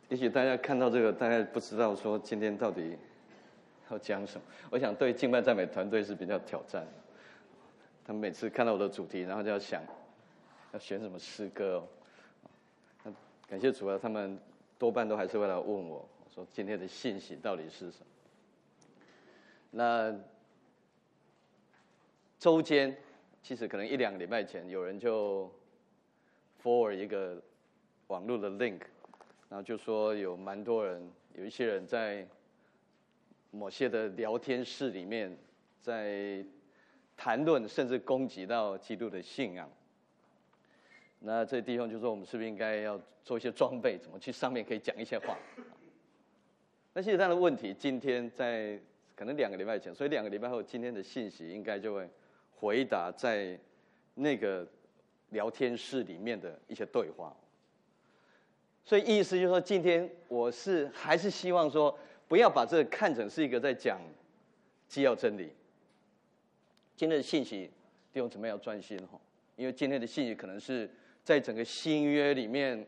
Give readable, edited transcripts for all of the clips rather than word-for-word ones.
也许大家看到这个，大概不知道说今天到底要讲什么。我想对敬拜赞美团队是比较挑战的，他们每次看到我的主题，然后就要想要选什么诗歌哦。感谢主啊，他们多半都还是会来问我说今天的信息到底是什么。那周间其实可能1-2个礼拜前，有人就 forward 一个网络的 link。然后就说有蛮多人，有一些人在某些的聊天室里面，在谈论甚至攻击到基督的信仰。那这弟兄就说，我们是不是应该要做一些装备，怎么去上面可以讲一些话？那其实他的问题，今天在可能2个礼拜前，所以2个礼拜后，今天的信息应该就会回答在那个聊天室里面的一些对话。所以意思就是说，今天我还是希望说，不要把这个看成是一个在讲基要真理。今天的信息弟兄姊妹要专心哈，因为今天的信息可能是在整个新约里面，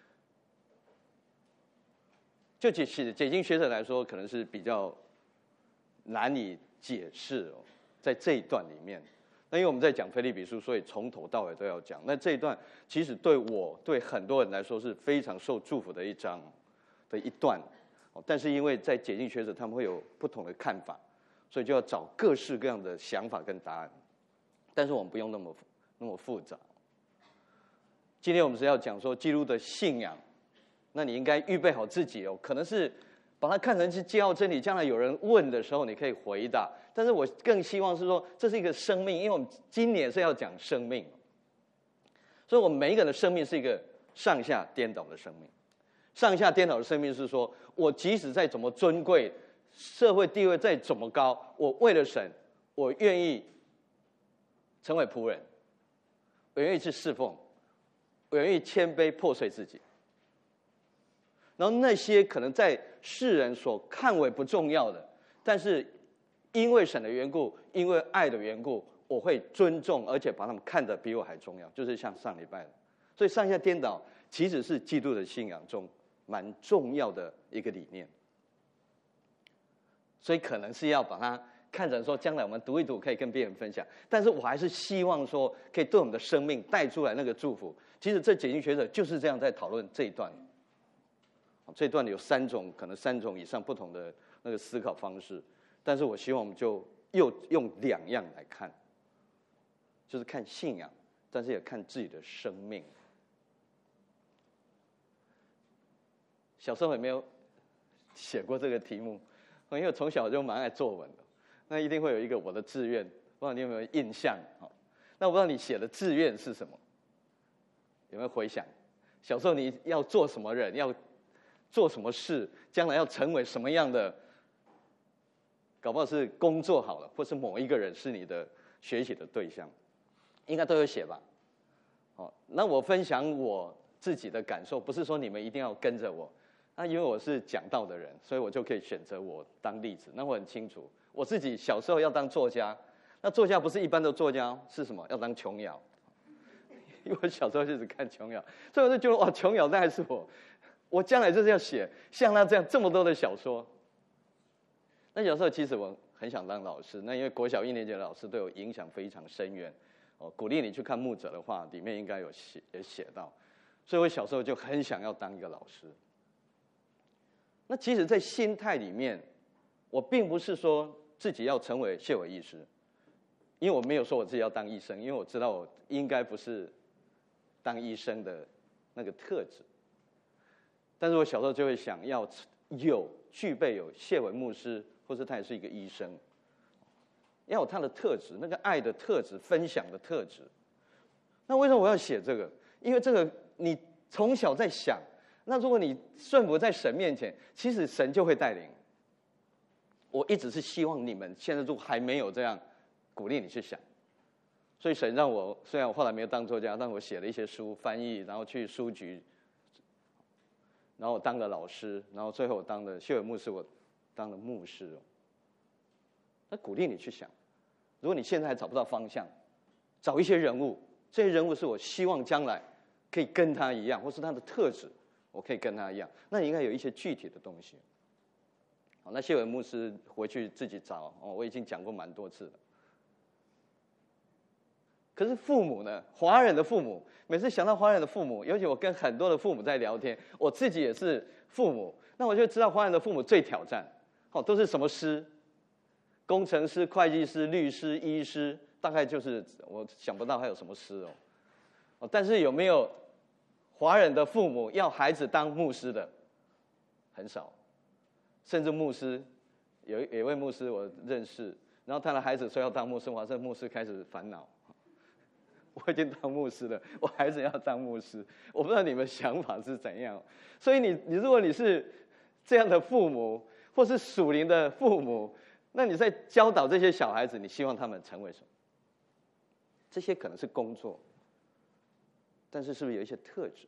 就解经学者来说，可能是比较难以解释哦，在这一段里面。那因为我们在讲腓立比书，所以从头到尾都要讲。那这一段其实对很多人来说是非常受祝福的一段，但是因为在解经学者他们会有不同的看法，所以就要找各式各样的想法跟答案。但是我们不用那么复杂。今天我们是要讲说基督的信仰，那你应该预备好自己哦，可能是把它看成是基要真理，将来有人问的时候你可以回答。但是我更希望是说，这是一个生命，因为我们今年是要讲生命，所以我们每一个人的生命是一个上下颠倒的生命。上下颠倒的生命是说，我即使再怎么尊贵，社会地位再怎么高，我为了神，我愿意成为仆人，我愿意去侍奉，我愿意谦卑破碎自己。然后那些可能在世人所看为不重要的，但是因为神的缘故，因为爱的缘故，我会尊重，而且把他们看得比我还重要。就是像上礼拜的，所以上下颠倒其实是基督的信仰中蛮重要的一个理念。所以可能是要把它看成说，将来我们读一读可以跟别人分享。但是我还是希望说，可以对我们的生命带出来那个祝福。其实这解经学者就是这样在讨论这一段。这一段有3种以上不同的那个思考方式。但是我希望我们就又用2样来看，就是看信仰，但是也看自己的生命。小时候有没有写过这个题目？因为从小就蛮爱作文的，那一定会有一个我的志愿，不知道你有没有印象？那我不知道你写的志愿是什么，有没有回想？小时候你要做什么人，要做什么事，将来要成为什么样的？搞不好是工作好了，或是某一个人是你的学习的对象，应该都有写吧？那我分享我自己的感受，不是说你们一定要跟着我。那因为我是讲道的人，所以我就可以选择我当例子。那我很清楚，我自己小时候要当作家，那作家不是一般的作家，是什么？要当琼瑶。因为我小时候就是看琼瑶，所以我就觉得哇，琼瑶大概是我将来就是要写像他这么多的小说。那有时候其实我很想当老师，那因为国小1年级的老师对我影响非常深远。鼓励你去看牧者的话，里面应该也写到，所以我小时候就很想要当一个老师。那其实，在心态里面，我并不是说自己要成为谢伟医师，因为我没有说我自己要当医生，因为我知道我应该不是当医生的那个特质。但是我小时候就会想要具备有谢伟牧师，或是他也是一个医生，要有他的特质，那个爱的特质，分享的特质。那为什么我要写这个？因为这个你从小在想，那如果你顺服在神面前，其实神就会带领。我一直是希望你们现在如果还没有这样，鼓励你去想。所以神让我，虽然我后来没有当作家，但我写了一些书，翻译，然后去书局，然后我当了老师，然后最后我当了谢伟牧师，我当了牧师。那鼓励你去想，如果你现在还找不到方向，找一些人物，这些人物是我希望将来可以跟他一样，或是他的特质， 我可以跟他一样。那你应该有一些具体的东西。好，那谢伟牧师回去自己找我已经讲过蛮多次了。可是父母呢？华人的父母，每次想到华人的父母，尤其我跟很多的父母在聊天，我自己也是父母，那我就知道华人的父母最挑战，都是什么师？工程师、会计师、律师、医师，大概就是我想不到还有什么师但是有没有华人的父母要孩子当牧师的？很少，甚至牧师有一位牧师我认识，然后他的孩子说要当牧师，这牧师开始烦恼。我已经当牧师了，我孩子要当牧师，我不知道你们想法是怎样。所以你如果你是这样的父母，或是属灵的父母，那你在教导这些小孩子，你希望他们成为什么？这些可能是工作，但是是不是有一些特质？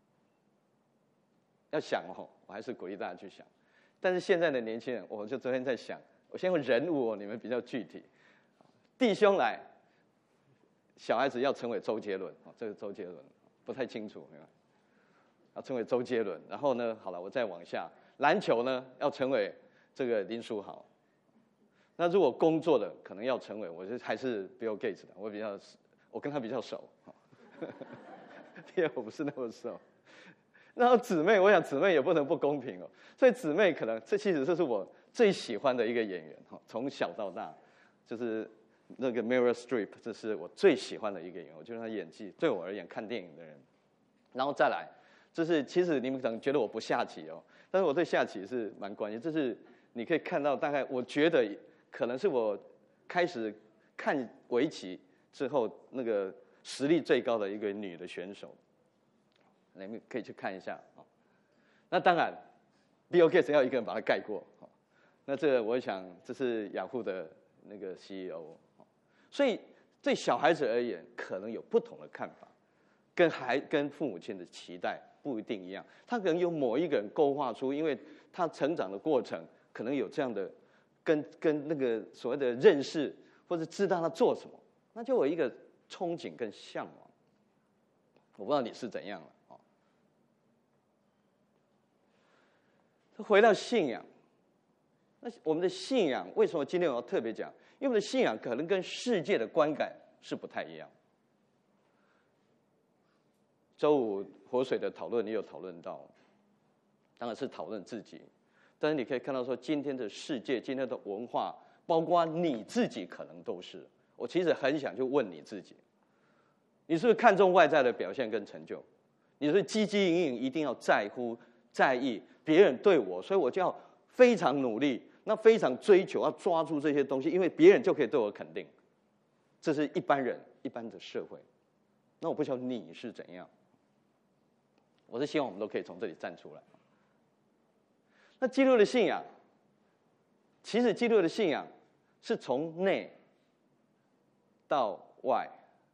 要想我还是鼓励大家去想。但是现在的年轻人，我就昨天在想，我先用人物你们比较具体。弟兄来。小孩子要成为周杰伦，这个周杰伦不太清楚，要成为周杰伦。然后呢，好了，我再往下，篮球呢要成为这个林书豪。那如果工作的可能要成为，我觉得还是 Bill Gates 的，我跟他比较熟，因为我不是那么熟。然后姊妹，我想姊妹也不能不公平所以姊妹可能其实这是我最喜欢的一个演员从小到大就是。那个 Meryl Streep， 这是我最喜欢的一个演员，我觉得他演技对我而言，看电影的人。然后再来，就是其实你们可能觉得我不下棋但是我对下棋是蛮关心。这是你可以看到，大概我觉得可能是我开始看围棋之后，那个实力最高的一个女的选手，你们可以去看一下那当然 ，Bill Gates 要一个人把它盖过那这个我想，这是雅虎的那个 CEO。所以对小孩子而言，可能有不同的看法，跟父母亲的期待不一定一样。他可能有某一个人勾画出，因为他成长的过程，可能有这样的跟那个所谓的认识，或者知道他做什么，那就有一个憧憬跟向往。我不知道你是怎样了回到信仰，那我们的信仰为什么今天我要特别讲？因为我们的信仰可能跟世界的观感是不太一样。周五活水的讨论，你有讨论到，当然是讨论自己，但是你可以看到说，今天的世界、今天的文化，包括你自己，可能都是。我其实很想去问你自己，你是不是看重外在的表现跟成就？你是不是汲汲营营，一定要在乎、在意别人对我，所以我就要非常努力。那非常追求要抓住这些东西，因为别人就可以对我肯定。这是一般人、一般的社会。那我不晓得你是怎样。我是希望我们都可以从这里站出来。那基督的信仰，其实基督的信仰是从内到外。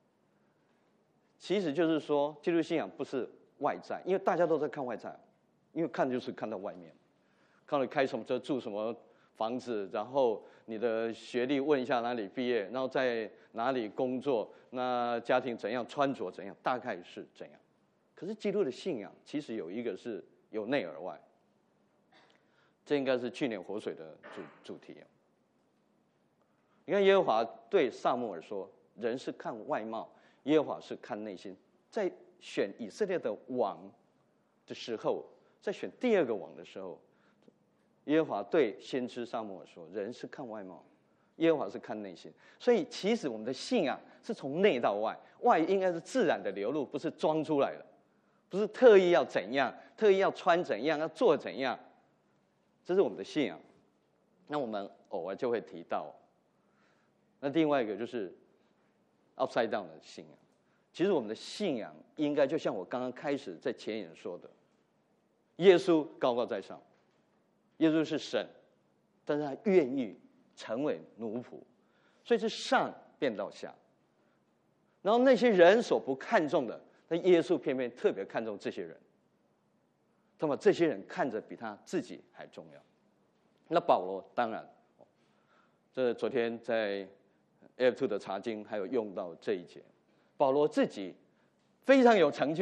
其实就是说，基督信仰不是外在，因为大家都在看外在，因为看就是看到外面，看你开什么车、住什么房子，然后你的学历问一下哪里毕业，然后在哪里工作，那家庭怎样，穿着怎样，大概是怎样。可是基督的信仰其实有一个是由内而外，这应该是去年活水的主题。你看耶和华对撒母耳说：“人是看外貌，耶和华是看内心。”在选以色列的王的时候，在选第二个王的时候，耶和华对先知撒母耳说：“人是看外貌，耶和华是看内心。”所以，其实我们的信仰是从内到外，外应该是自然的流露，不是装出来的，不是特意要怎样，特意要穿怎样，要做怎样。这是我们的信仰。那我们偶尔就会提到。那另外一个就是 upside down 的信仰。其实我们的信仰应该就像我刚刚开始在前言说的，耶稣高高在上。耶稣是神，但是他愿意成为奴仆，所以是上变到下。然后那些人所不看重的，那耶稣偏偏特别看重这些人，他把这些人看着比他自己还重要。那保罗当然，这昨天在 F2 的查经还有用到这一节，保罗自己非常有成就，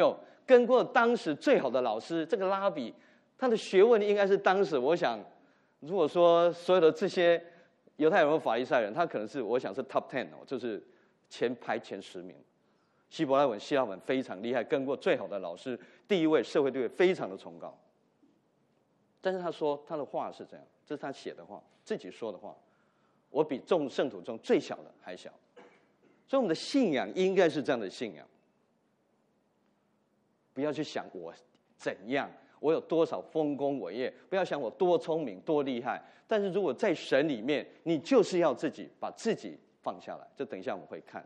跟过当时最好的老师，这个拉比，他的学问应该是当时我想，如果说所有的这些犹太人和法利赛人，他可能是我想是 top 10哦，就是排前10名。希伯来文、希腊文非常厉害，跟过最好的老师，地位、社会地位非常的崇高。但是他说他的话是这样，这是他写的话，自己说的话。我比众圣徒中最小的还小，所以我们的信仰应该是这样的信仰。不要去想我怎样，我有多少丰功伟业，不要想我多聪明多厉害。但是如果在神里面，你就是要自己把自己放下来。这等一下我们会看。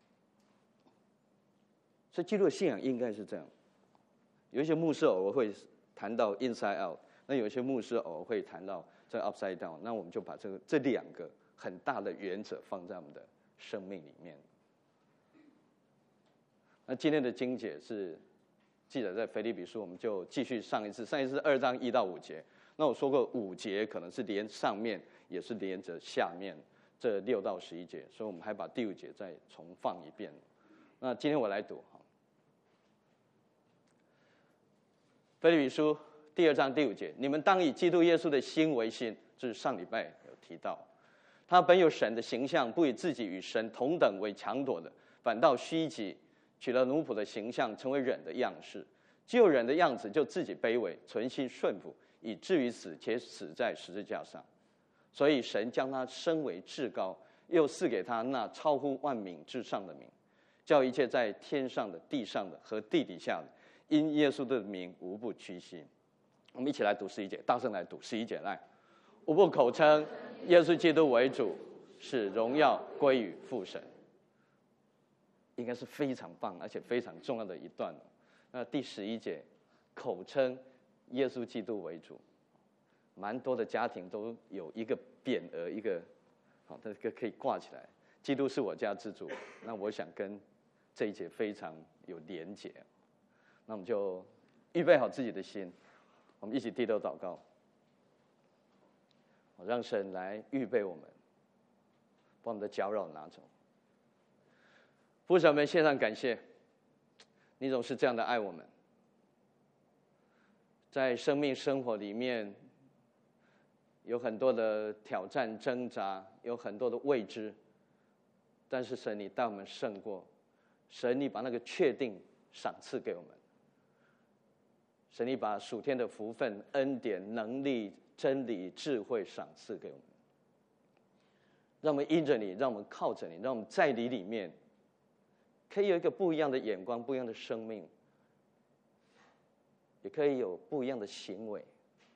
所以基督的信仰应该是这样。有一些牧师偶尔会谈到 inside out， 那有一些牧师偶尔会谈到这 upside down。那我们就把这2个很大的原则放在我们的生命里面。那今天的经解是记载在腓立比书，我们就继续上一次2章1到5节。那我说过5节可能是连上面，也是连着下面这6到11节，所以我们还把第5节再重放一遍。那今天我来读腓立比书第2章第5节，你们当以基督耶稣的心为心，这是上礼拜有提到。他本有神的形象，不以自己与神同等为强夺的，反倒虚己，取了奴仆的形象，成为人的样式。既有人的样子，就自己卑微，存心顺服，以至于死，且死在十字架上。所以神将他升为至高，又赐给他那超乎万名之上的名，叫一切在天上的、地上的和地底下的，因耶稣的名无不屈膝。我们一起来读11节，大声来读11节来。无不口称耶稣基督为主，使荣耀归于父神。应该是非常棒而且非常重要的一段。那第11节，口称耶稣基督为主，蛮多的家庭都有一个匾额，一个好，这个可以挂起来。基督是我家之主，那我想跟这一节非常有连结。那我们就预备好自己的心，我们一起低头祷告，让神来预备我们，把我们的搅扰拿走。父神们，献上感谢，你总是这样的爱我们。在生命生活里面，有很多的挑战挣扎，有很多的未知，但是神你带我们胜过，神你把那个确定赏赐给我们，神你把属天的福分、恩典、能力、真理、智慧赏赐给我们，让我们因着你，让我们靠着你，让我们在你里面可以有一个不一样的眼光，不一样的生命，也可以有不一样的行为。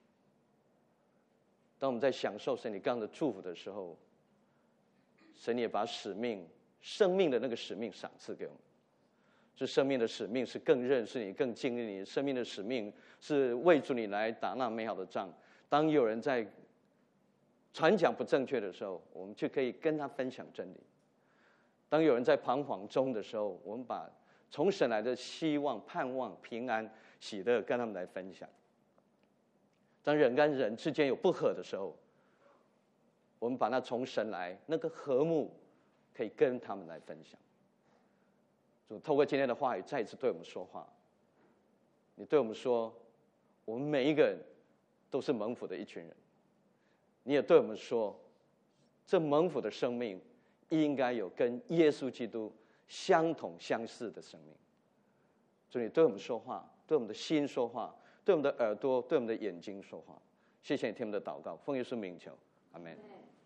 当我们在享受神你刚刚的祝福的时候，神也把使命、生命的那个使命赏赐给我们。这生命的使命是更认识你、更经历你。生命的使命是为主你来打那美好的仗。当有人在传讲不正确的时候，我们就可以跟他分享真理。当有人在彷徨中的时候，我们把从神来的希望、盼望、平安、喜乐跟他们来分享。当人跟人之间有不和的时候，我们把那从神来那个和睦可以跟他们来分享。主透过今天的话语再一次对我们说话，你对我们说，我们每一个人都是蒙福的一群人。你也对我们说，这蒙福的生命应该有跟耶稣基督相同相似的生命。主，你对我们说话，对我们的心说话，对我们的耳朵，对我们的眼睛说话。谢谢你听我们的祷告，奉耶稣名求，阿们。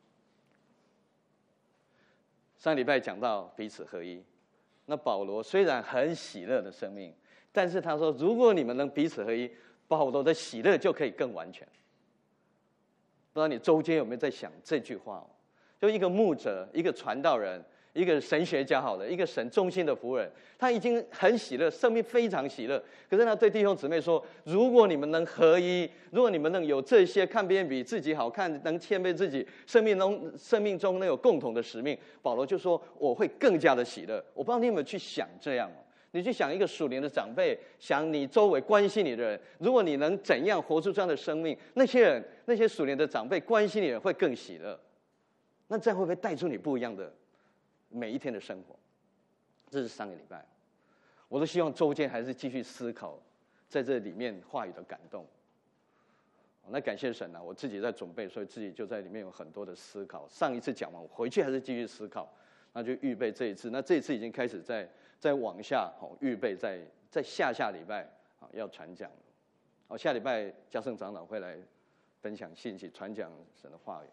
上礼拜讲到彼此合一，那保罗虽然很喜乐的生命，但是他说，如果你们能彼此合一，保罗的喜乐就可以更完全。不知道你周间有没有在想这句话？就一个牧者，一个传道人，一个神学家，好了，一个神忠心的仆人，他已经很喜乐，生命非常喜乐。可是他对弟兄姊妹说，如果你们能合一，如果你们能有这些，看别人比自己好看，能谦卑自己，生命中能有共同的使命，保罗就说我会更加的喜乐。我不知道你有没有去想这样，你去想一个属灵的长辈，想你周围关心你的人，如果你能怎样活出这样的生命，那些人，那些属灵的长辈关心你的人会更喜乐。那这样会不会带出你不一样的每一天的生活？这是上个礼拜， 我都希望周间还是继续思考在这里面话语的感动。那感谢神啊，我自己在准备，所以自己就在里面有很多的思考。上一次讲完，我回去还是继续思考，那就预备这一次。那这一次已经开始在往下预备，在下礼拜要传讲了。下礼拜嘉盛长老会来分享信息，传讲神的话语。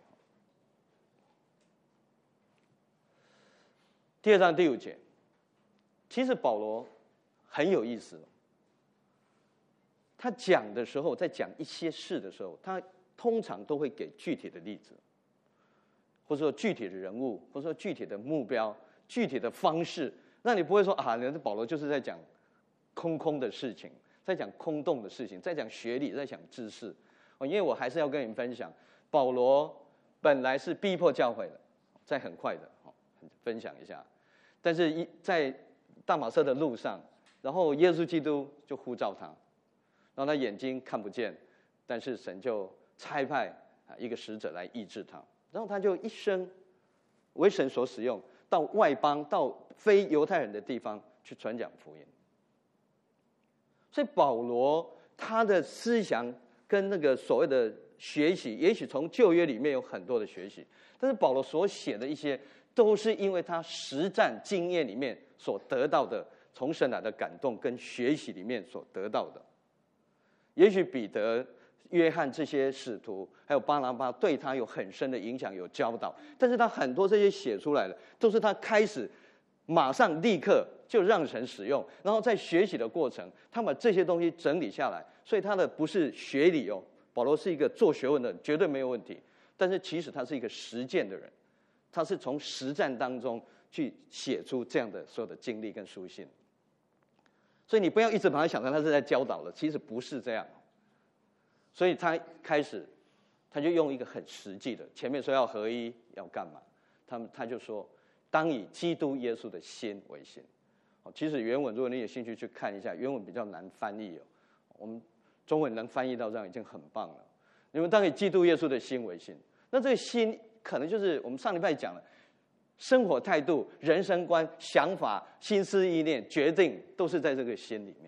第2章第5节，其实保罗很有意思。他讲的时候，在讲一些事的时候，他通常都会给具体的例子，或者说具体的人物，或者说具体的目标、具体的方式，让你不会说啊，那保罗就是在讲空的事情，在讲空洞的事情，在讲学理，在讲知识。因为我还是要跟你们分享，保罗本来是逼迫教会的，在很快的分享一下，但是在大马色的路上，然后耶稣基督就呼召他。然后他眼睛看不见，但是神就差派一个使者来医治他，然后他就一生为神所使用，到外邦、到非犹太人的地方去传讲福音。所以保罗他的思想跟那个所谓的学习，也许从旧约里面有很多的学习，但是保罗所写的一些，都是因为他实战经验里面所得到的，从神来的感动跟学习里面所得到的。也许彼得、约翰这些使徒，还有巴拿巴，对他有很深的影响，有教导。但是他很多这些写出来的，都是他开始马上立刻就让神使用，然后在学习的过程，他把这些东西整理下来。所以他的不是学理哦，保罗是一个做学问的人，绝对没有问题。但是其实他是一个实践的人，他是从实战当中去写出这样的所有的经历跟书信。所以你不要一直把他想成他是在教导的，其实不是这样。所以他开始，他就用一个很实际的，前面说要合一，要干嘛？他就说，当以基督耶稣的心为心。其实原文如果你有兴趣去看一下，原文比较难翻译哦。我们中文能翻译到这样已经很棒了。你们当以基督耶稣的心为心，那这个心可能就是我们上礼拜讲了。生活态度、人生观、想法、心思意念、决定，都是在这个心里面。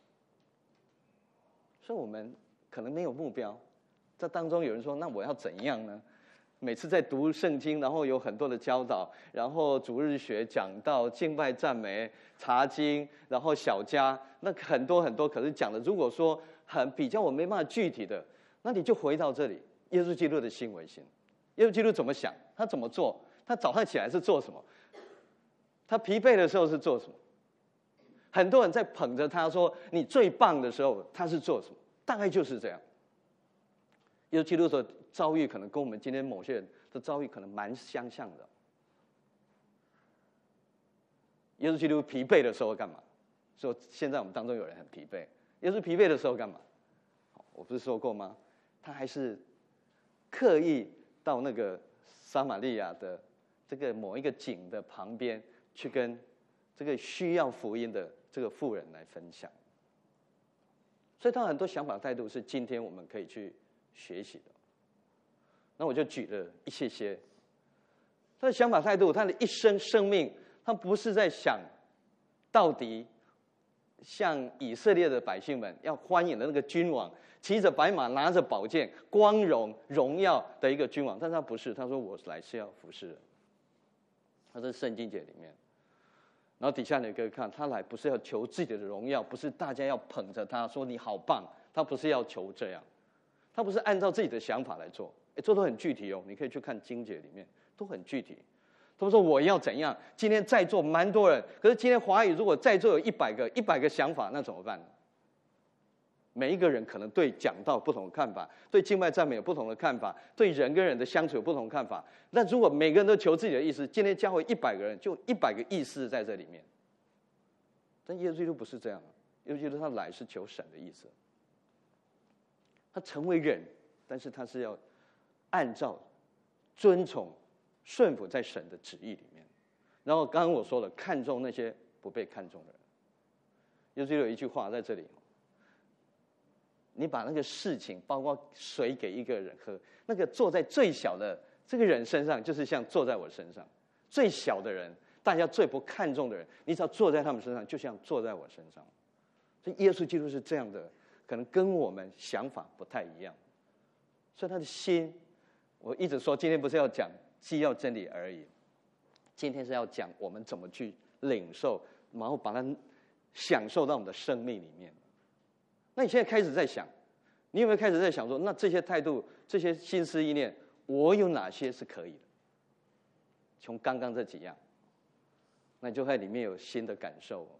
所以我们可能没有目标。这当中有人说：“那我要怎样呢？”每次在读圣经，然后有很多的教导，然后主日学讲道、敬拜赞美、查经，然后小家，那很多很多。可是讲的，如果说很比较我没办法具体的，那你就回到这里，耶稣基督的心为心。耶稣基督怎么想？他怎么做？他早上起来是做什么？他疲惫的时候是做什么？很多人在捧着他说你最棒的时候，他是做什么？大概就是这样。耶稣基督的遭遇可能跟我们今天某些人的遭遇可能蛮相像的。耶稣基督疲惫的时候干嘛？说现在我们当中有人很疲惫，耶稣疲惫的时候干嘛？我不是说过吗？他还是刻意到那个撒玛利亚的这个某一个井的旁边，去跟这个需要福音的这个妇人来分享。所以他很多想法态度是今天我们可以去学习的。那我就举了一些他的想法态度，他的一生生命，他不是在想到底像以色列的百姓们要欢迎的那个君王，骑着白马，拿着宝剑，光荣荣耀的一个君王。但是他不是，他说我来是要服侍人。他在圣经节里面，然后底下你可以看，他来不是要求自己的荣耀，不是大家要捧着他说你好棒，他不是要求这样，他不是按照自己的想法来做，做得很具体哦。你可以去看经节里面，都很具体。他们说我要怎样？今天在座蛮多人，可是今天华语如果在座有100个想法，那怎么办？每一个人可能对讲道不同的看法，对敬拜赞美有不同的看法，对人跟人的相处有不同的看法。那如果每个人都求自己的意思，今天教会100个人，就100个意思在这里面。但耶稣基督不是这样，耶稣基督他来是求神的意思。他成为人，但是他是要按照遵从顺服在神的旨意里面。然后刚刚我说了，看重那些不被看重的人。耶稣有一句话在这里，你把那个事情，包括水给一个人喝，那个坐在最小的这个人身上，就是像坐在我身上最小的人， 大家最不看重的人，你只要坐在他们身上，就像坐在我身上。所以耶稣基督是这样的，可能跟我们想法不太一样。所以他的心，我一直说，今天不是要讲既要真理而已，今天是要讲我们怎么去领受，然后把它享受到我们的生命里面。那你现在开始在想，你有没有开始在想说，那这些态度、这些心思意念，我有哪些是可以的？从刚刚这几样，那你就在里面有新的感受。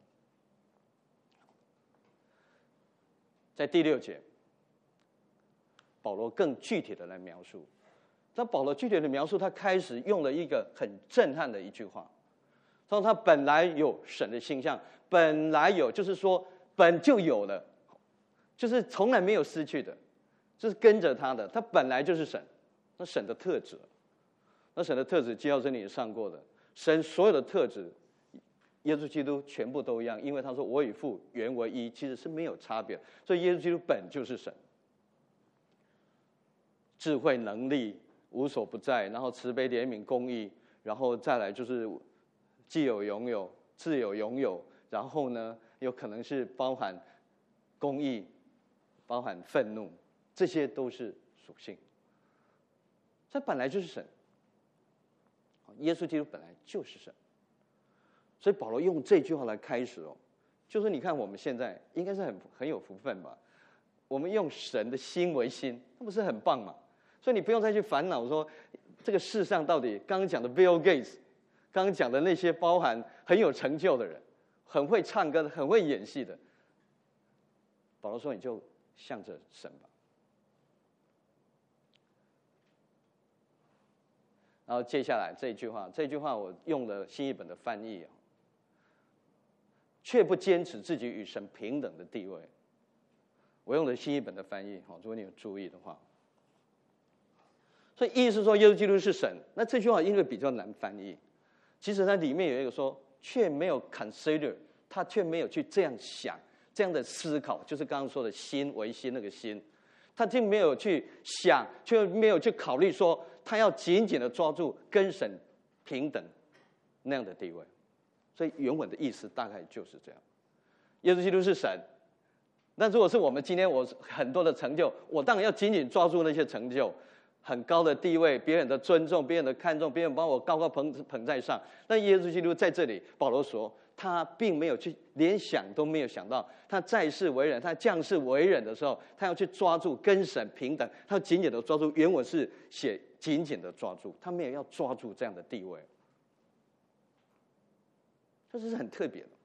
在第6节，保罗更具体的来描述。当保罗具体的描述，他开始用了一个很震撼的一句话，说他本来有神的形象，本来有，就是说本就有了，就是从来没有失去的，就是跟着他的，他本来就是神，那神的特质，那神的特质，基要真理也上过的，神所有的特质，耶稣基督全部都一样，因为他说我与父原为一，其实是没有差别，所以耶稣基督本就是神，智慧能力无所不在，然后慈悲怜悯公义，然后再来就是既有拥有，自有拥有，然后呢有可能是包含公义，包含愤怒，这些都是属性。这本来就是神，耶稣基督本来就是神，所以保罗用这句话来开始就是你看我们现在应该是很有福分吧？我们用神的心为心，那不是很棒吗？所以你不用再去烦恼说这个世上到底刚刚讲的 Bill Gates， 刚刚讲的那些包含很有成就的人，很会唱歌的，很会演戏的。保罗说你就向着神吧。然后接下来这句话我用了新译本的翻译，却不坚持自己与神平等的地位。我用的新译本的翻译，如果你有注意的话。所以意思是说耶稣基督是神，那这句话因为比较难翻译，其实它里面有一个说却没有 consider， 他却没有去这样想，这样的思考，就是刚刚说的心为心那个心，他并没有去想，却没有去考虑说他要紧紧的抓住跟神平等那样的地位。所以原文的意思大概就是这样，耶稣基督是神，那如果是我们今天我很多的成就，我当然要紧紧抓住那些成就，很高的地位，别人的尊重，别人的看重，别人把我高高捧在上。那耶稣基督在这里，保罗说他并没有去，连想都没有想到，他在世为人，他降世为人的时候，他要去抓住跟神平等，他要紧紧的抓住，原文是写紧紧的抓住，他没有要抓住这样的地位，这是很特别的。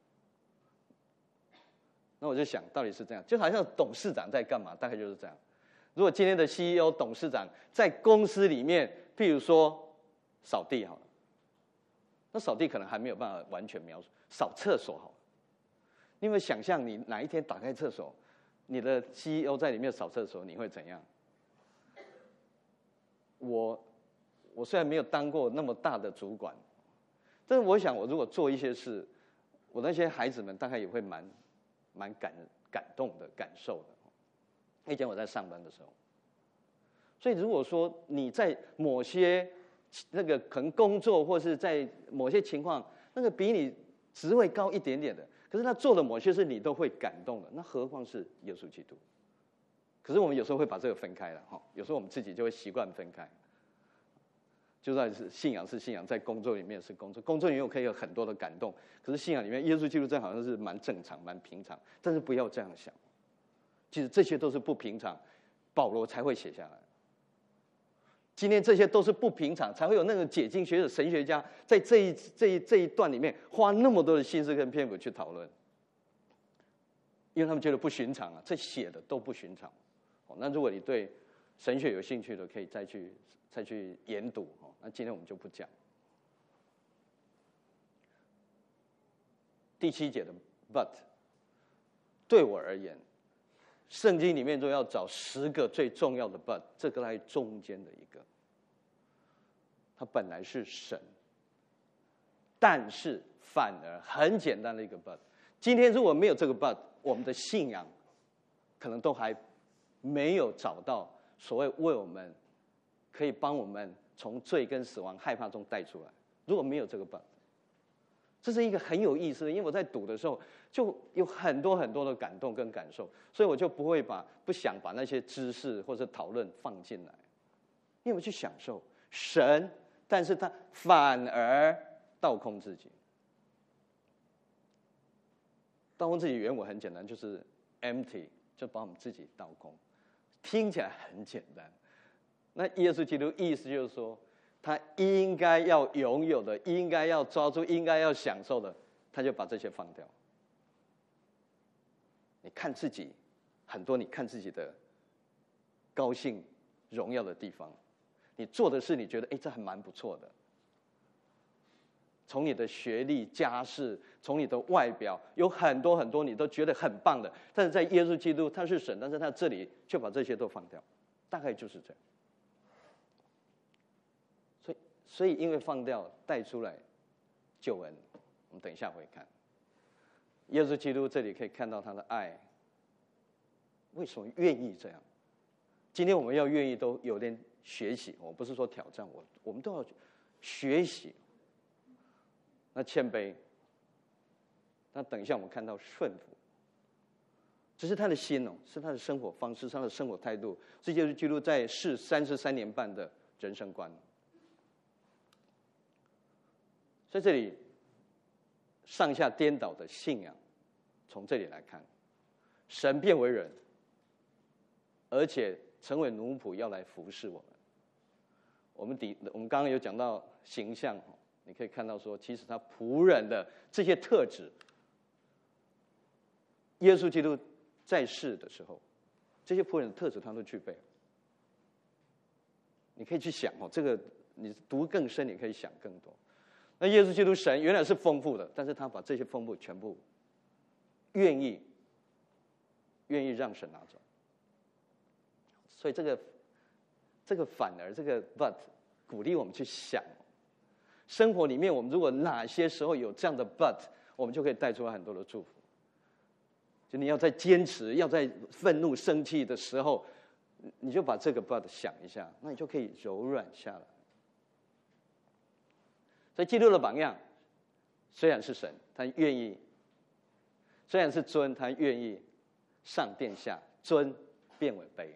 那我就想，到底是这样，就好像董事长在干嘛，大概就是这样。如果今天的 CEO 董事长在公司里面，譬如说扫地好了，那扫地可能还没有办法完全描述，扫厕所好了。你有没有想象，你哪一天打开厕所，你的 CEO 在里面扫厕所，你会怎样？我虽然没有当过那么大的主管，但是我想，我如果做一些事，我那些孩子们大概也会蛮感动的、感受的。以前我在上班的时候，所以如果说你在某些那个可能工作，或是在某些情况，那个比你职位高一点点的，可是他做的某些事你都会感动的，那何况是耶稣基督？可是我们有时候会把这个分开了哈，有时候我们自己就会习惯分开。就算是信仰是信仰，在工作里面是工作，工作里面我可以有很多的感动，可是信仰里面耶稣基督这好像是蛮正常、蛮平常，但是不要这样想。其实这些都是不平常，保罗才会写下来。今天这些都是不平常，才会有那个解经学者、神学家在这一段里面花那么多的心思跟篇幅去讨论，因为他们觉得不寻常啊，这写的都不寻常。那如果你对神学有兴趣的，可以再去研读。那今天我们就不讲。第7节的 but， 对我而言，圣经里面都要找10个最重要的 but， 这个在中间的一个。他本来是神，但是反而很简单的一个 but。今天如果没有这个 but， 我们的信仰可能都还没有找到所谓为我们可以帮我们从罪跟死亡害怕中带出来。如果没有这个 but， 这是一个很有意思的，因为我在读的时候就有很多很多的感动跟感受，所以我就不想把那些知识或者讨论放进来，因为我去享受神，但是他反而倒空自己。倒空自己原文很简单，就是 empty， 就把我们自己倒空，听起来很简单。那耶稣基督意思就是说，他应该要拥有的，应该要抓住，应该要享受的，他就把这些放掉。你看自己，很多你看自己的高兴、荣耀的地方，你做的事，你觉得这还蛮不错的。从你的学历、家世，从你的外表，有很多很多你都觉得很棒的，但是在耶稣基督，他是神，但是他这里却把这些都放掉，大概就是这样。所以因为放掉带出来救恩，我们等一下会看。耶稣基督这里可以看到他的爱，为什么愿意这样？今天我们要愿意都有点学习，我不是说挑战我们都要学习。那谦卑，那等一下我们看到顺服，这是他的心是他的生活方式，是他的生活态度，这就是基督在世33年半的人生观。在这里上下颠倒的信仰，从这里来看，神变为人，而且成为奴仆要来服侍我们。我们刚刚有讲到形象，你可以看到说，其实他仆人的这些特质，耶稣基督在世的时候，这些仆人的特质他都具备了。你可以去想这个你读更深，你可以想更多。那耶稣基督神原来是丰富的，但是他把这些丰富全部愿意让神拿走。所以这个反而这个 but 鼓励我们去想，生活里面我们如果哪些时候有这样的 but， 我们就可以带出来很多的祝福。就你要在坚持，要在愤怒生气的时候，你就把这个 but 想一下，那你就可以柔软下来。所以基督的榜样虽然是神，他愿意；虽然是尊，他愿意上变下，尊变为卑。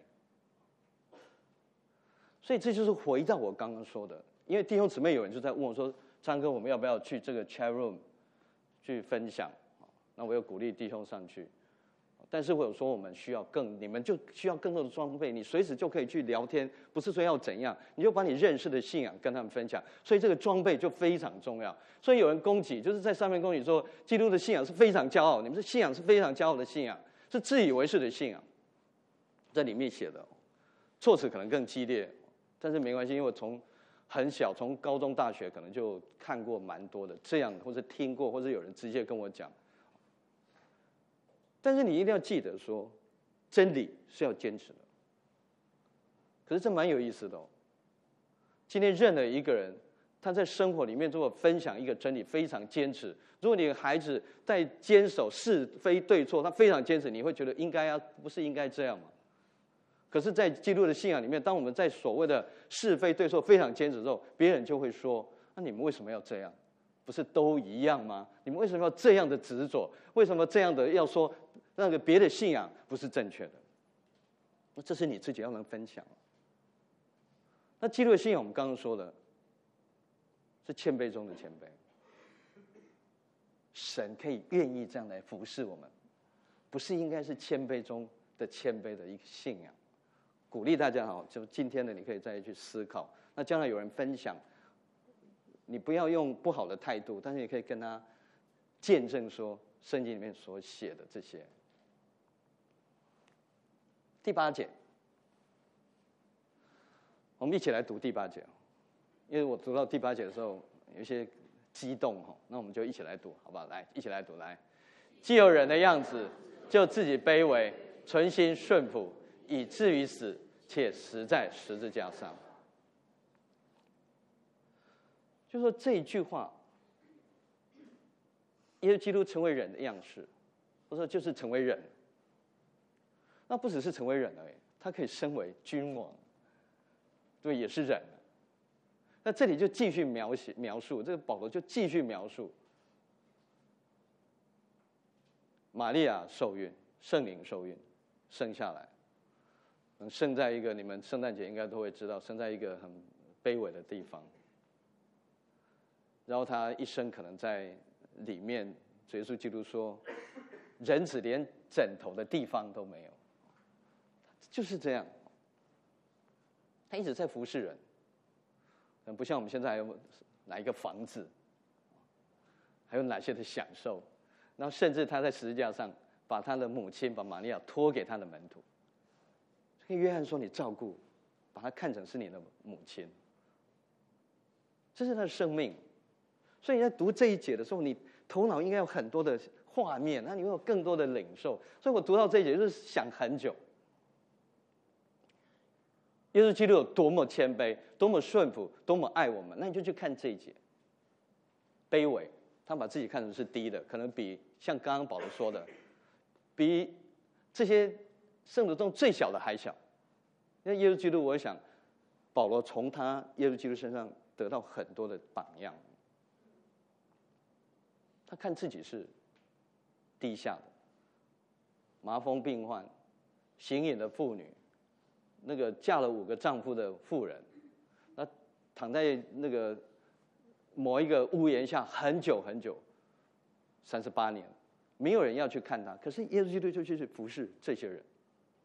所以这就是回到我刚刚说的，因为弟兄姊妹有人就在问我说：“昌哥，我们要不要去这个 chat room 去分享？”那我有鼓励弟兄上去，但是我有说你们就需要更多的装备，你随时就可以去聊天，不是说要怎样，你就把你认识的信仰跟他们分享。所以这个装备就非常重要。所以有人攻击，就是在上面攻击说，基督的信仰是非常骄傲，你们的信仰是非常骄傲的信仰，是自以为是的信仰。在里面写的措辞可能更激烈，但是没关系，因为我从很小，从高中、大学可能就看过蛮多的这样，或者听过，或者有人直接跟我讲。但是你一定要记得说，真理是要坚持的。可是这蛮有意思的今天任何一个人，他在生活里面如果分享一个真理，非常坚持。如果你的孩子在坚守是非对错，他非常坚持，你会觉得不是应该这样吗？可是，在基督的信仰里面，当我们在所谓的是非对错非常坚持之后，别人就会说：“那你们为什么要这样？不是都一样吗？你们为什么要这样的执着？为什么这样的要说那个别的信仰不是正确的？”那这是你自己要能分享。那基督的信仰，我们刚刚说的是谦卑中的谦卑。神可以愿意这样来服侍我们，不是应该是谦卑中的谦卑的一个信仰。鼓励大家就今天的你可以再去思考。那将来有人分享，你不要用不好的态度，但是你可以跟他见证说圣经里面所写的这些。第8节，我们一起来读第8节，因为我读到第8节的时候有一些激动那我们就一起来读，好不好？来，一起来读。来，既有人的样子，就自己卑微，存心顺服，以至于死，且死在十字架上。就说这一句话，耶稣基督成为人的样式，或者说就是成为人。那不只是成为人而已，他可以升为君王，对，也是人。那这里就继续描述，这个保罗就继续描述玛利亚受孕，圣灵受孕，生下来，生在一个你们圣诞节应该都会知道，生在一个很卑微的地方。然后他一生可能在里面，耶稣基督说，人子连枕头的地方都没有，就是这样。他一直在服侍人，不像我们现在还有哪一个房子，还有哪些的享受，然后甚至他在十字架上把他的母亲把玛利亚托给他的门徒。跟约翰说：“你照顾，把他看成是你的母亲。”这是他的生命。所以你在读这一节的时候，你头脑应该有很多的画面，那你会有更多的领受。所以我读到这一节就是想很久。耶稣基督有多么谦卑，多么顺服，多么爱我们，那你就去看这一节。卑微，他把自己看成是低的，可能比像刚刚保罗说的，比这些圣徒中最小的还小。那耶稣基督，我想保罗从耶稣基督身上得到很多的榜样。他看自己是低下的，麻风病患、行淫的妇女，那个嫁了5个丈夫的妇人，那躺在那个某一个屋檐下很久很久，38年，没有人要去看他，可是耶稣基督就去服侍这些人。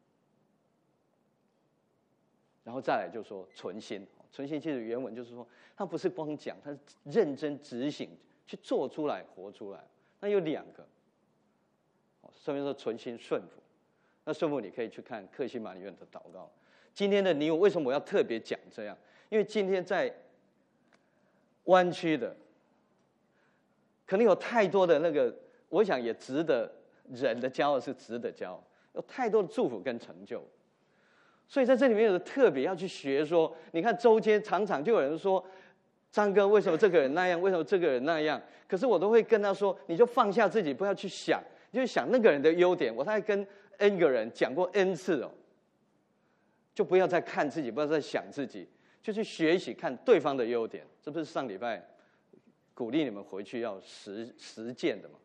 然后再来就说存心，存心其实原文就是说，他不是光讲，他认真执行，去做出来、活出来。那有2个，上面说存心顺服。那顺服你可以去看克西马尼园的祷告。今天的你我为什么我要特别讲这样？因为今天在湾区的，可能有太多的那个，我想也值得人的骄傲是值得骄傲，有太多的祝福跟成就。所以在这里面有特别要去学说，你看周间常常就有人说，张哥为什么这个人那样，为什么这个人那样？可是我都会跟他说，你就放下自己，不要去想，你就想那个人的优点。我大概跟 N 个人讲过 N 次哦，就不要再看自己，不要再想自己，就去学习看对方的优点。这不是上礼拜鼓励你们回去要实践的吗？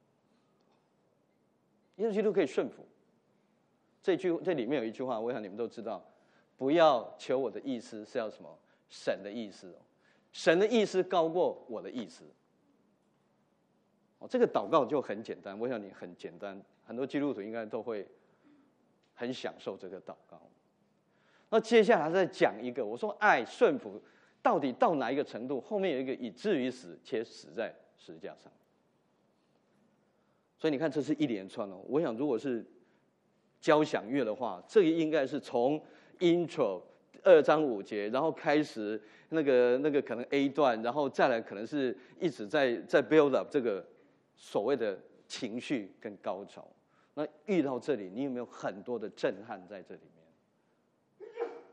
耶稣基督可以顺服。这里面有一句话，我想你们都知道，不要求我的意思，是要什么？神的意思哦，神的意思高过我的意思。这个祷告就很简单，我想你很简单，很多基督徒应该都会很享受这个祷告。那接下来再讲一个，我说爱顺服到底到哪一个程度？后面有一个以至于死，且死在十字架上。所以你看，这是一连串哦。我想，如果是交响乐的话，这个应该是从 intro 2章5节，然后开始那个可能 A 段，然后再来可能是一直在 build up 这个所谓的情绪跟高潮。那遇到这里，你有没有很多的震撼在这里面？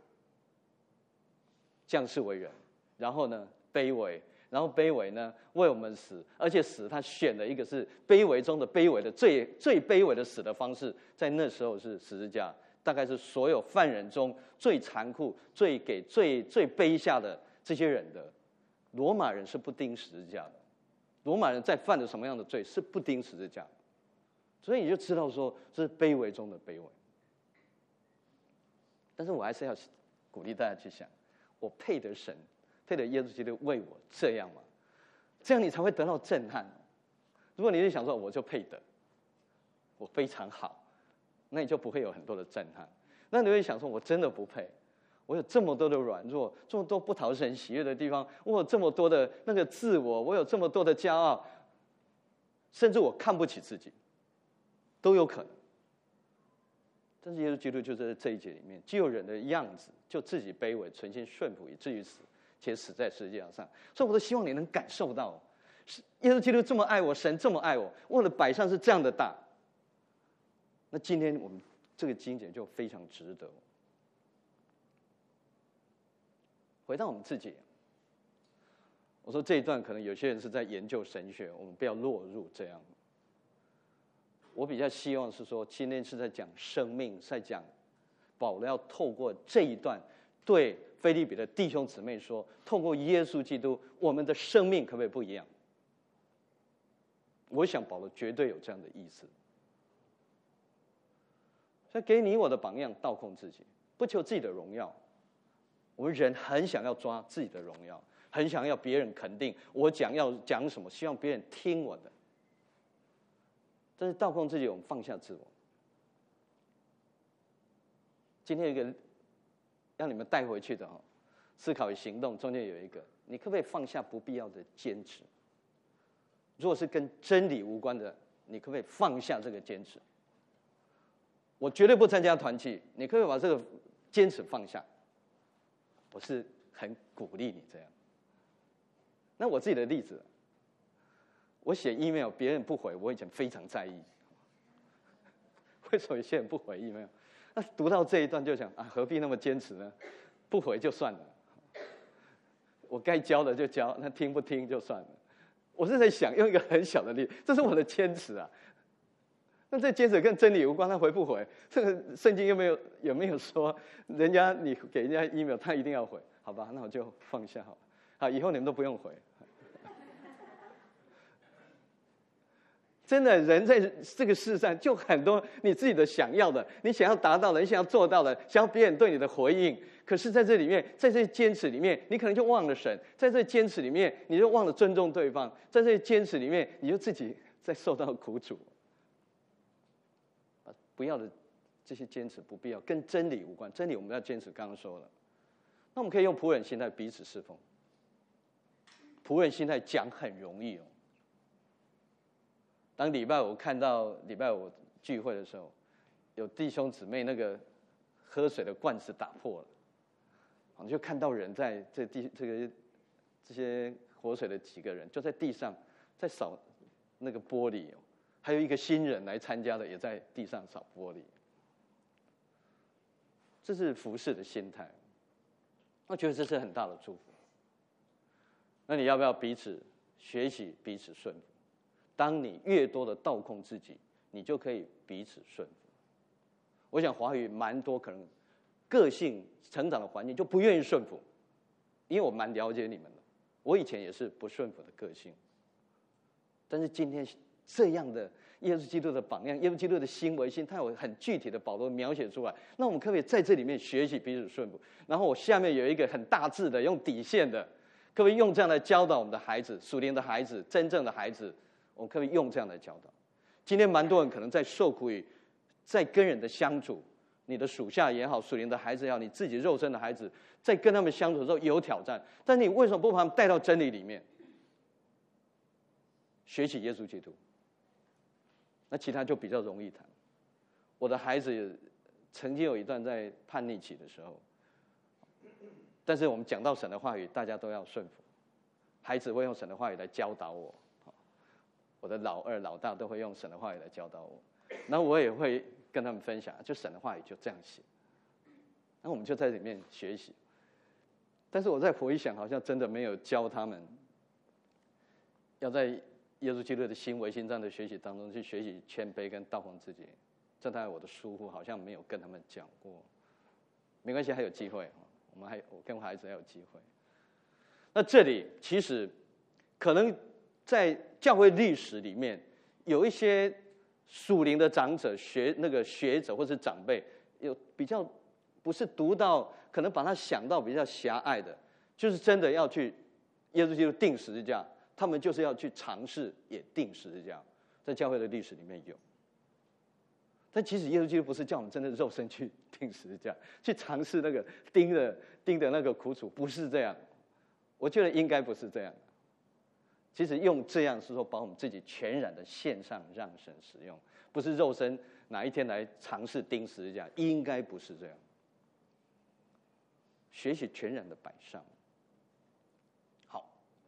降世为人，然后呢卑微，然后卑微呢为我们死，而且死他选了一个是卑微中的卑微的最卑微的死的方式，在那时候是十字架，大概是所有犯人中最残酷、最卑下的这些人的。罗马人是不钉十字架的，罗马人在犯了什么样的罪是不钉十字架的，所以你就知道说这是卑微中的卑微。但是我还是要鼓励大家去想，我配得神，配得耶稣基督为我这样吗？这样你才会得到震撼。如果你是想说我就配得，我非常好，那你就不会有很多的震撼。那你会想说我真的不配，我有这么多的软弱，这么多不讨神喜悦的地方，我有这么多的那个自我，我有这么多的骄傲，甚至我看不起自己，都有可能。但是耶稣基督就在这一节里面，既有人的样子，就自己卑微，存心顺服，以至于死，且死在十字架上。所以我都希望你能感受到，耶稣基督这么爱我，神这么爱我，我的摆上是这样的大。那今天我们这个经节就非常值得。回到我们自己，我说这一段可能有些人是在研究神学，我们不要落入这样。我比较希望是说，今天是在讲生命，在讲保罗要透过这一段对腓立比的弟兄姊妹说，透过耶稣基督，我们的生命可不可以不一样？我想保罗绝对有这样的意思。 所以给你我的榜样，倒空自己，不求自己的荣耀。我们人很想要抓自己的荣耀，很想要别人肯定我要讲什么，希望别人听我的。但是倒空自己，我们放下自我。今天有一个让你们带回去的思考与行动，中间有一个，你可不可以放下不必要的坚持？如果是跟真理无关的，你可不可以放下这个坚持？我绝对不参加团契，你可不可以把这个坚持放下？我是很鼓励你这样。那我自己的例子，我写 email 别人不回，我以前非常在意。为什么有些人不回 email？ 那读到这一段就想啊，何必那么坚持呢？不回就算了，我该交的就交，那听不听就算了。我是在想用一个很小的例子，这是我的坚持啊。那这坚持跟真理无关，他回不回？这个圣经有没有说，人家你给人家 email， 他一定要回？好吧，那我就放下好了。好，以后你们都不用回。真的，人在这个世上就很多你自己的想要的，你想要达到的，你想要做到的，想要别人对你的回应。可是在这里面，在这坚持里面，你可能就忘了神；在这坚持里面，你就忘了尊重对方；在这坚持里面，你就自己在受到苦楚。不要的这些坚持不必要，跟真理无关。真理我们要坚持，刚刚说了。那我们可以用仆人心态彼此侍奉。仆人心态讲很容易哦。当礼拜五看到礼拜五聚会的时候，有弟兄姊妹那个喝水的罐子打破了，你就看到人在这些活水的几个人就在地上在扫那个玻璃哦。还有一个新人来参加的，也在地上扫玻璃。这是服事的心态，我觉得这是很大的祝福。那你要不要彼此学习，彼此顺服？当你越多的倒空自己，你就可以彼此顺服。我想华语蛮多可能个性成长的环境就不愿意顺服，因为我蛮了解你们的，我以前也是不顺服的个性。但是今天这样的耶稣基督的榜样，耶稣基督的心为心，他有很具体的保罗描写出来。那我们可不可以在这里面学习彼此顺服？然后我下面有一个很大致的用底线的，可不可以用这样来教导我们的孩子，属灵的孩子，真正的孩子，我们可不可以用这样来教导？今天蛮多人可能在受苦于在跟人的相处，你的属下也好，属灵的孩子也好，你自己肉身的孩子，在跟他们相处的时候有挑战，但你为什么不把他们带到真理里面，学习耶稣基督？那其他就比较容易谈。我的孩子曾经有一段在叛逆期的时候，但是我们讲到神的话语，大家都要顺服。孩子会用神的话语来教导我，我的老二、老大都会用神的话语来教导我。然后我也会跟他们分享，就神的话语就这样写。那我们就在里面学习。但是我再回想，好像真的没有教他们要在耶稣基督的心为心这样的学习当中去学习谦卑跟倒空自己。这当然我的疏忽，好像没有跟他们讲过。没关系，还有机会，我跟我孩子还有机会。那这里其实可能在教会历史里面，有一些属灵的长者、学者或是长辈，有比较不是读到，可能把他想到比较狭隘的，就是真的要去耶稣基督钉十字架，他们就是要去尝试也钉十字架，在教会的历史里面有。但其实耶稣基督不是叫我们真的肉身去钉十字架，去尝试那个钉的那个苦楚，不是这样。我觉得应该不是这样。其实用这样是说把我们自己全然的献上，让神使用，不是肉身哪一天来尝试钉十字架，应该不是这样。学习全然的摆上。好，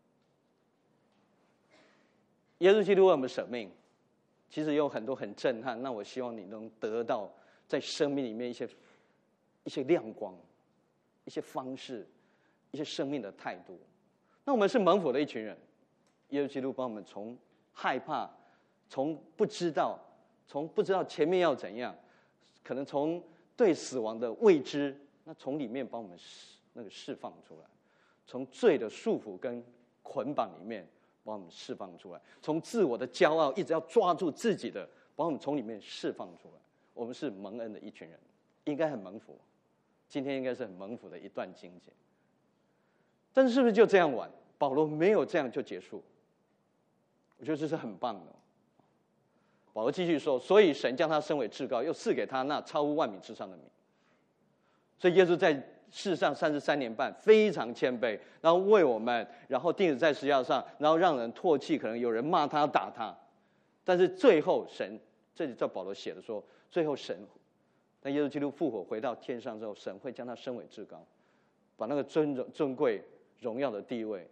耶稣基督为我们舍命，其实有很多很震撼。那我希望你能得到在生命里面一些亮光，一些方式，一些生命的态度。那我们是蒙福的一群人。耶稣基督帮我们从害怕，从不知道前面要怎样，可能从对死亡的未知，那从里面帮我们释放出来，从罪的束缚跟捆绑里面帮我们释放出来，从自我的骄傲一直要抓住自己的，帮我们从里面释放出来。 我们是蒙恩的一群人，应该很蒙福。今天应该是很蒙福的一段经节。但是是不是就这样完？保罗没有这样就结束，我觉得这是很棒的。保罗继续说，所以神将他升为至高，又赐给他那超乎万民之上的名。所以耶稣在世上33年半非常谦卑，然后为我们，然后钉死在十字架上，然后让人唾弃，可能有人骂他打他，但是最后神，这里照保罗写的说，最后神，当耶稣基督复活回到天上之后，神会将他升为至高，把那个尊贵荣耀的地位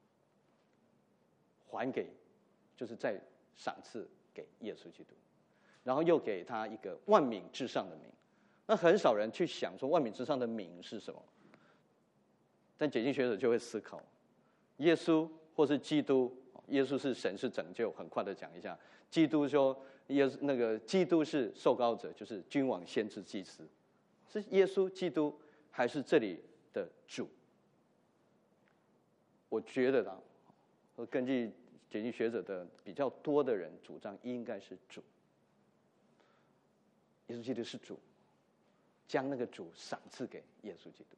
还给，就是再赏赐给耶稣基督，然后又给他一个万民之上的名。那很少人去想说万民之上的名是什么，但解经学者就会思考，耶稣或是基督，耶稣是神是拯救，很快的讲一下。基督说基督是受膏者，就是君王先知祭司，是耶稣基督还是这里的主？我觉得啦，根据解经学者的比较多的人主张应该是主，耶稣基督是主，将那个主赏赐给耶稣基督。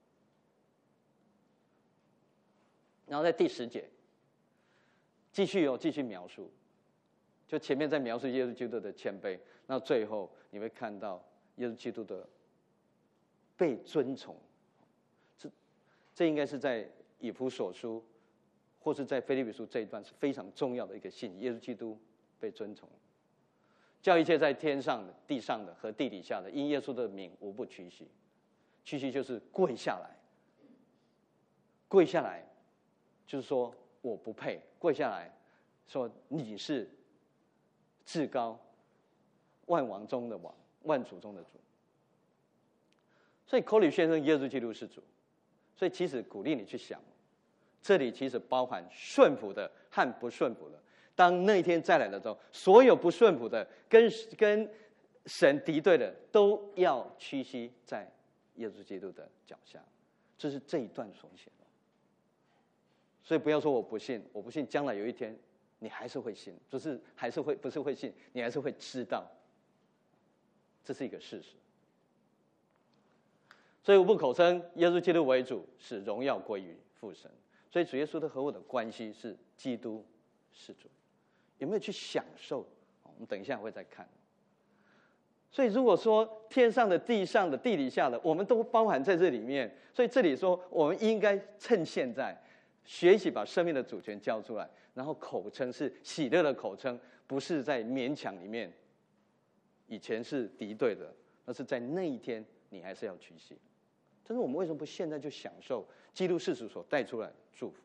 然后在第10节继续描述，就前面在描述耶稣基督的谦卑，那最后你会看到耶稣基督的被尊崇。这应该是在以弗所书或是在腓立比书这一段是非常重要的一个信息，耶稣基督被尊崇，叫一切在天上的、地上的和地底下的，因耶稣的名无不屈膝。屈膝就是跪下来，跪下来就是说我不配，跪下来说你是至高，万王中的王，万主中的主。所以口里宣称耶稣基督是主，所以其实鼓励你去想，这里其实包含顺服的和不顺服的。当那一天再来的时候，所有不顺服的、跟神敌对的，都要屈膝在耶稣基督的脚下。这是这一段所写的。所以不要说我不信，我不信，将来有一天你还是会信，就是还是会不是会信，你还是会知道，这是一个事实。所以我不口称耶稣基督为主，使荣耀归于父神。所以主耶稣的和我的关系是基督是主，有没有去享受？我们等一下会再看。所以如果说天上的、地上的、地底下的，我们都包含在这里面，所以这里说我们应该趁现在学习把生命的主权交出来，然后口称是喜乐的口称，不是在勉强里面。以前是敌对的，那是在那一天你还是要屈膝。但是我们为什么不现在就享受基督世俗所带出来的祝福？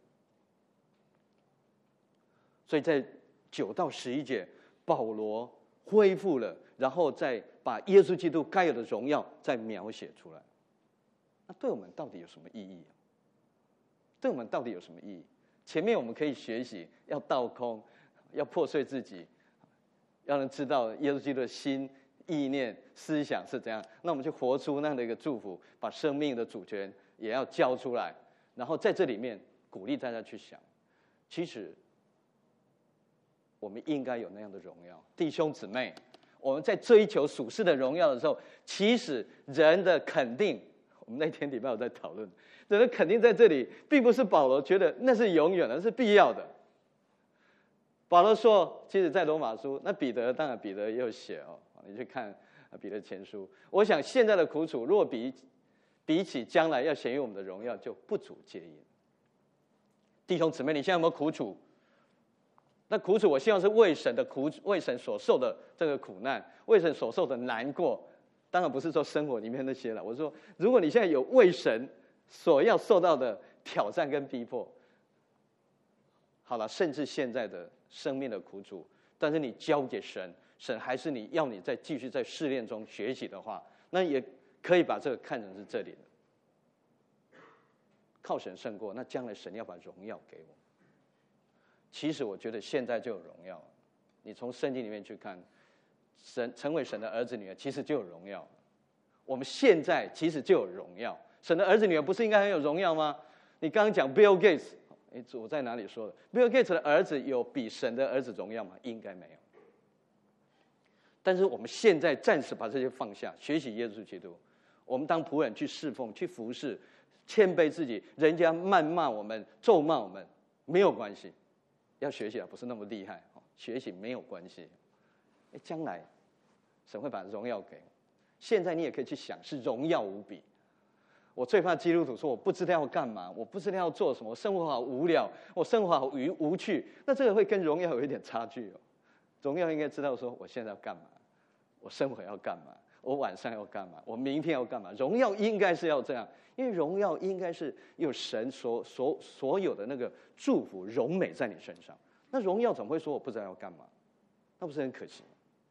所以在9到11节，保罗恢复了，然后再把耶稣基督该有的荣耀再描写出来。那对我们到底有什么意义？对我们到底有什么意义？前面我们可以学习要倒空，要破碎自己，要能知道耶稣基督的心意念思想是怎样，那我们就活出那样的一个祝福，把生命的主权也要交出来，然后在这里面鼓励大家去想，其实我们应该有那样的荣耀。弟兄姊妹，我们在追求属世的荣耀的时候，其实人的肯定，我们那天礼拜有在讨论，人的肯定在这里，并不是保罗觉得那是永远的，是必要的。保罗说，其实在罗马书，那彼得当然彼得也有写哦，你去看彼得前书。我想现在的苦楚，如果比起将来要显于我们的荣耀，就不足介意。弟兄姊妹，你现在有没有苦楚？那苦楚，我希望是为神的苦，为神所受的这个苦难，为神所受的难过。当然不是说生活里面那些了。我说，如果你现在有为神所要受到的挑战跟逼迫，好了，甚至现在的生命的苦楚，但是你交给神，神还是要你再继续在试炼中学习的话，那也可以把这个看成是这里的，靠神胜过，那将来神要把荣耀给我。其实我觉得现在就有荣耀，你从圣经里面去看，神成为神的儿子女儿，其实就有荣耀。我们现在其实就有荣耀，神的儿子女儿不是应该很有荣耀吗？你刚刚讲 Bill Gates， 我在哪里说的 ？Bill Gates 的儿子有比神的儿子荣耀吗？应该没有。 但是我们现在暂时把这些放下，学习耶稣基督。我们当仆人去侍奉、去服侍，谦卑自己。人家谩骂我们、咒骂我们，没有关系。要学习不是那么厉害，学习没有关系。将来神会把荣耀给我。现在你也可以去想，是荣耀无比。我最怕基督徒说我不知道要干嘛，我不知道要做什么，我生活好无聊，我生活好无趣。那这个会跟荣耀有一点差距哦。荣耀应该知道说我现在要干嘛，我生活要干嘛，我晚上要干嘛，我明天要干嘛。荣耀应该是要这样，因为荣耀应该是有神所有的那个祝福荣美在你身上。那荣耀怎么会说我不知道要干嘛？那不是很可惜吗？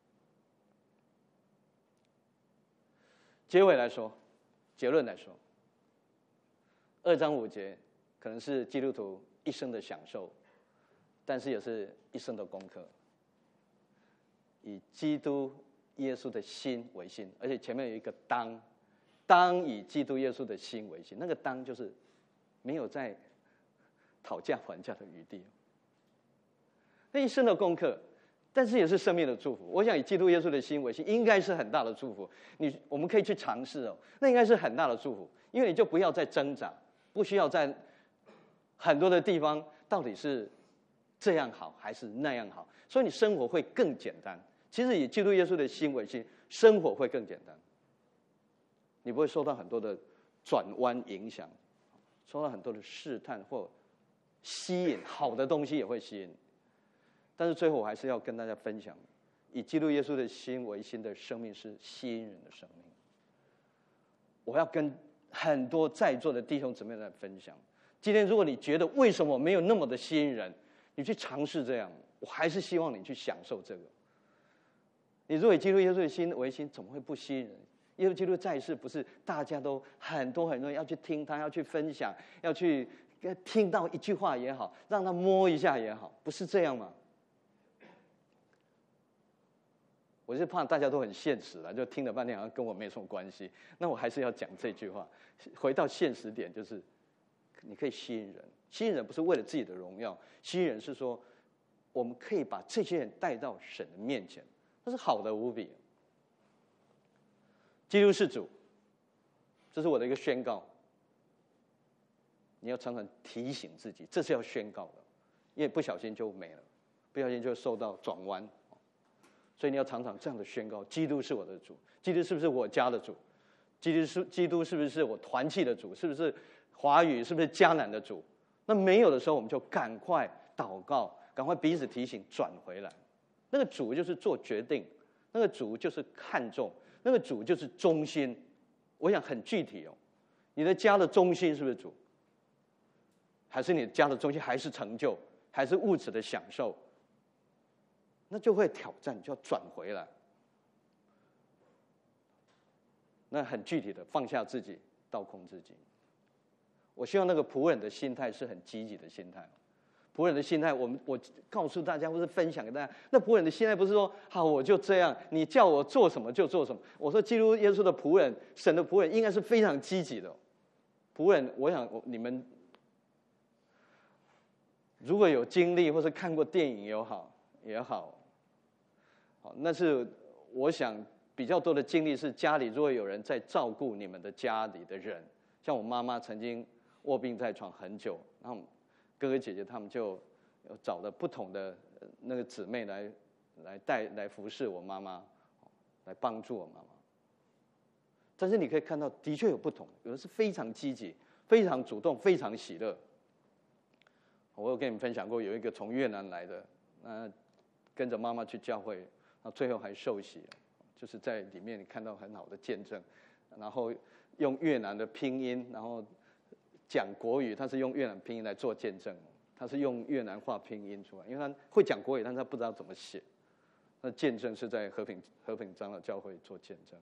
结论来说，2章5节可能是基督徒一生的享受，但是也是一生的功课。以基督耶稣的心为心，而且前面有一个当以基督耶稣的心为心，那个当就是没有在讨价还价的余地。那一生的功课，但是也是生命的祝福。我想以基督耶稣的心为心，应该是很大的祝福。我们可以去尝试哦，那应该是很大的祝福，因为你就不要再挣扎，不需要在很多的地方到底是这样好还是那样好，所以你生活会更简单。其实以基督耶稣的心为心，生活会更简单，你不会受到很多的转弯影响，受到很多的试探或吸引，好的东西也会吸引。但是最后我还是要跟大家分享，以基督耶稣的心为心的生命是吸引人的生命。我要跟很多在座的弟兄姊妹来分享，今天如果你觉得为什么没有那么的吸引人，你去尝试这样，我还是希望你去享受这个。你如果以基督耶稣的心为心，怎么会不吸引人？耶稣基督在世不是大家都很多人要去听他，要去分享，要去听到一句话也好，让他摸一下也好，不是这样吗？我是怕大家都很现实了，就听了半天好像跟我没什么关系。那我还是要讲这句话，回到现实点，就是你可以吸引人。吸引人不是为了自己的荣耀，吸引人是说我们可以把这些人带到神的面前，这是好的无比。基督是主，这是我的一个宣告。你要常常提醒自己，这是要宣告的，因为不小心就没了，不小心就受到转弯。所以你要常常这样的宣告：基督是我的主，基督是不是我家的主？基督是不是我团契的主？是不是华语？是不是迦南的主？那没有的时候，我们就赶快祷告，赶快彼此提醒，转回来。那个主就是做决定，那个主就是看重，那个主就是中心。我想很具体哦，你的家的中心是不是主？还是你家的中心还是成就，还是物质的享受？那就会挑战，就要转回来。那很具体的放下自己，倒空自己。我希望那个仆人的心态是很积极的心态。仆人的心态，我告诉大家，或是分享给大家，那仆人的心态不是说好我就这样，你叫我做什么就做什么。我说基督耶稣的仆人，神的仆人应该是非常积极的。仆人，我想你们如果有经历或是看过电影也好，那是我想比较多的经历是家里如果有人在照顾你们的家里的人，像我妈妈曾经卧病在床很久，然后哥哥姐姐他们就找了不同的那个姊妹来服侍我妈妈，来帮助我妈妈。但是你可以看到，的确有不同，有的是非常积极、非常主动、非常喜乐。我有跟你们分享过，有一个从越南来的，跟着妈妈去教会，最后还受洗，就是在里面你看到很好的见证，然后用越南的拼音，然后讲国语，他是用越南拼音来做见证，他是用越南话拼音出来，因为他会讲国语，但是他不知道怎么写。那见证是在和平长老教会做见证。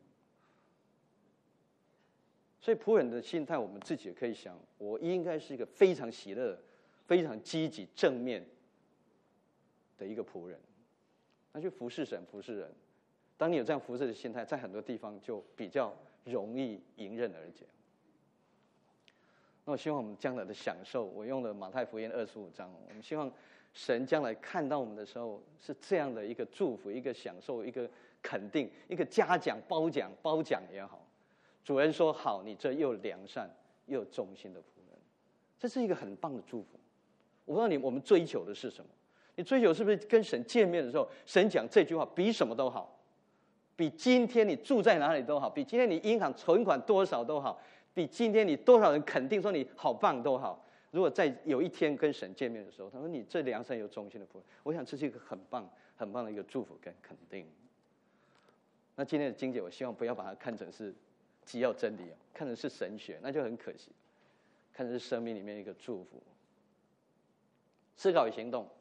所以仆人的心态，我们自己也可以想，我应该是一个非常喜乐、非常积极、正面的一个仆人，那去服侍神、服侍人。当你有这样服侍的心态，在很多地方就比较容易迎刃而解。那我希望我们将来的享受，我用了马太福音25章，我们希望神将来看到我们的时候，是这样的一个祝福、一个享受、一个肯定，一个嘉奖、褒奖也好。主人说：“好，你这又良善又忠心的仆人。”这是一个很棒的祝福。我不知道我们追求的是什么？你追求是不是跟神见面的时候，神讲这句话比什么都好，比今天你住在哪里都好，比今天你银行存款多少都好，比今天你多少人肯定说你好棒都好。如果在有一天跟神见面的时候，他说你这良善又忠心的仆人，我想这是一个很棒的一个祝福跟肯定。那今天的经节，我希望不要把它看成是基要真理，看成是神学，那就很可惜。看成是生命里面一个祝福。思考与行动，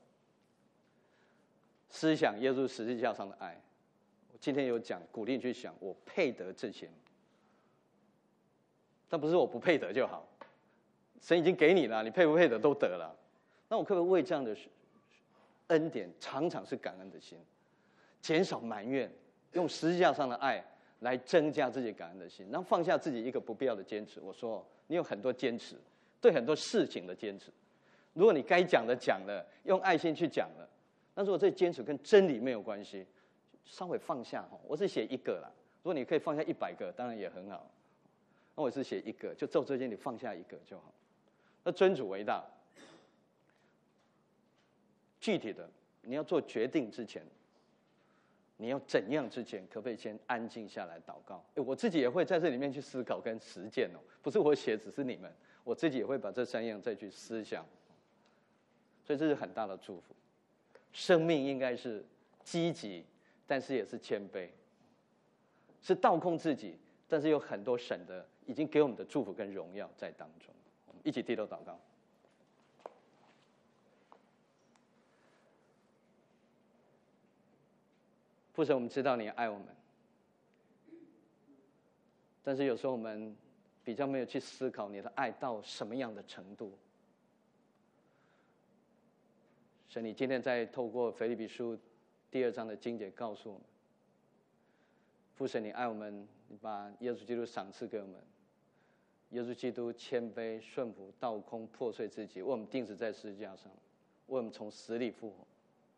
思想耶稣十字架上的爱。我今天有讲，鼓励你去想，我配得这些吗？但不是我不配得就好，神已经给你了，你配不配得都得了。那我可不可以为这样的恩典，常常是感恩的心，减少埋怨，用十字架上的爱来增加自己感恩的心，然后放下自己一个不必要的坚持。我说你有很多坚持，对很多事情的坚持，如果你该讲的讲了，用爱心去讲了，那如果这坚持跟真理没有关系，稍微放下。我是写一个啦，如果你可以放下100个，当然也很好。那我是写一个，就照这些你放下一个就好。那尊主为大，具体的你要做决定之前，你要怎样之前，可不可以先安静下来祷告？我自己也会在这里面去思考跟实践哦，不是我写，只是你们，我自己也会把这3样再去思想。所以这是很大的祝福。生命应该是积极，但是也是谦卑，是倒空自己，但是有很多神的已经给我们的祝福跟荣耀在当中。我们一起低头祷告。父神，我们知道你爱我们，但是有时候我们比较没有去思考你的爱到什么样的程度。神，你今天在透过腓立比书第2章的经节告诉我们，父神，你爱我们，你把耶稣基督赏赐给我们。耶稣基督谦卑顺服，倒空破碎自己，为我们钉死在十字架上，为我们从死里复活。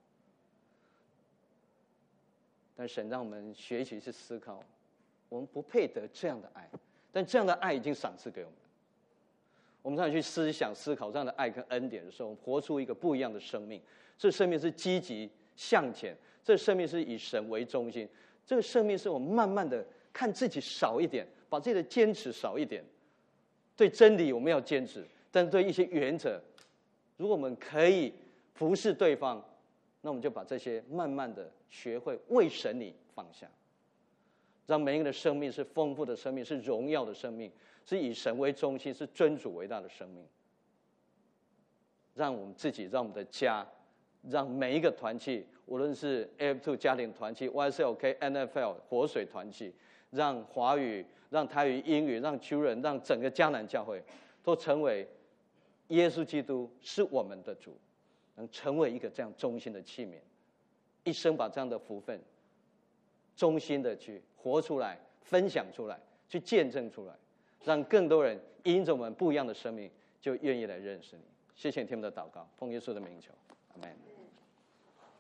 但神让我们学习去思考，我们不配得这样的爱，但这样的爱已经赏赐给我们。我们常常去思想思考这样的爱跟恩典的时候，活出一个不一样的生命。这生命是积极向前，这生命是以神为中心，这个生命是我们慢慢的看自己少一点，把自己的坚持少一点。对真理我们要坚持，但是对一些原则，如果我们可以服侍对方，那我们就把这些慢慢的学会为神你放下，让每一个人的生命是丰富的生命，是荣耀的生命，是以神为中心，是尊主为大的生命。让我们自己，让我们的家，让每一个团契，无论是 AF2 家庭团契、YSLK、NFL 活水团契，让华语、让台语、英语、让求人、让整个迦南教会，都成为耶稣基督是我们的主，能成为一个这样忠心的器皿，一生把这样的福分忠心的去活出来，分享出来，去见证出来，让更多人因着我们不一样的生命，就愿意来认识你。谢谢你听我们的祷告，奉耶稣的名求，阿们。